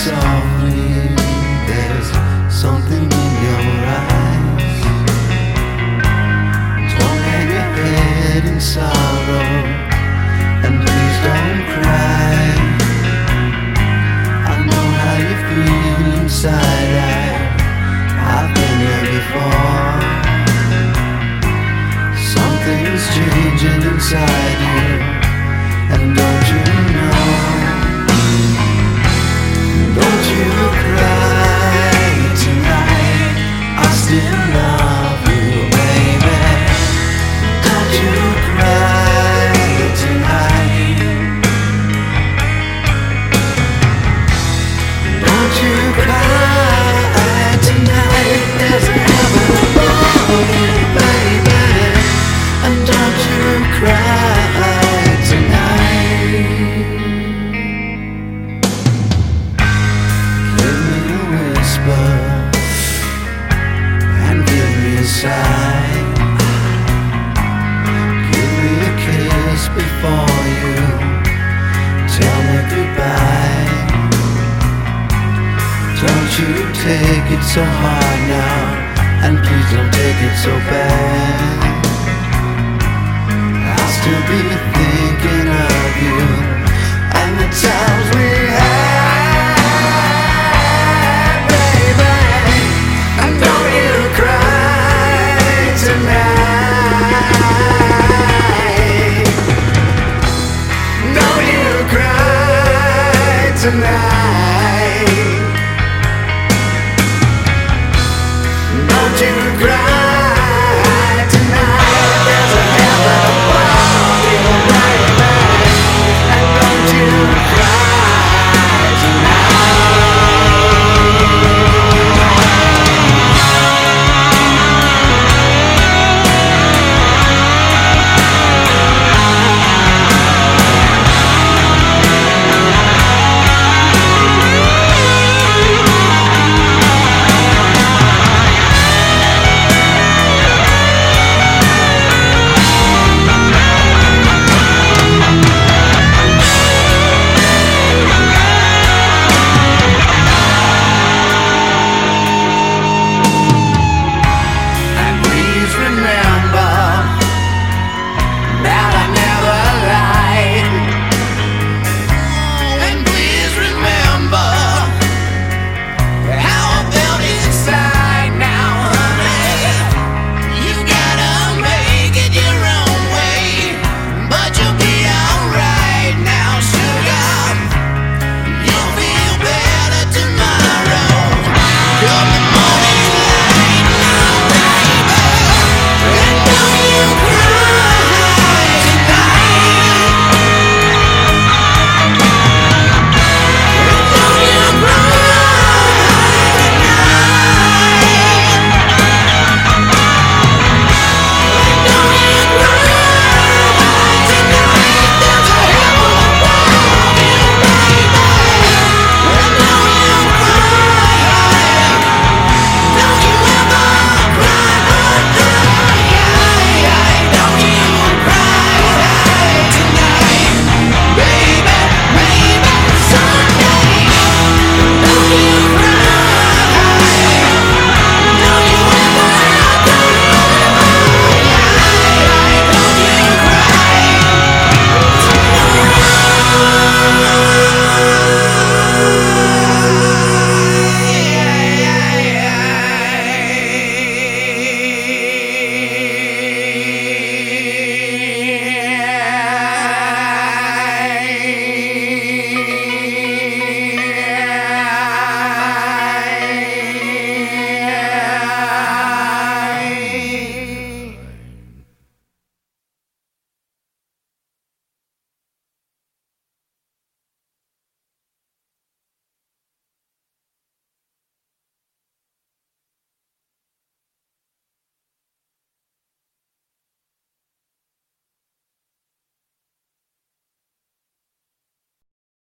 softly, there's something in your eyes. Don't hang your head in sorrow, and please don't cry. I know how you feel inside, I've been there before. Something's changing inside you, and don't you know? Don't you cry tonight, I still love you, baby. Don't you cry tonight. Don't you cry tonight, there's heaven above you, baby. And don't you cry tonight. Give me a whisper and give me a sigh. Give me a kiss before you tell me goodbye. Don't you take it so hard now, and please don't take it so bad. I'll still be thinking of you and the times we had, baby. And don't you cry tonight. Don't you cry tonight. Don't you cry.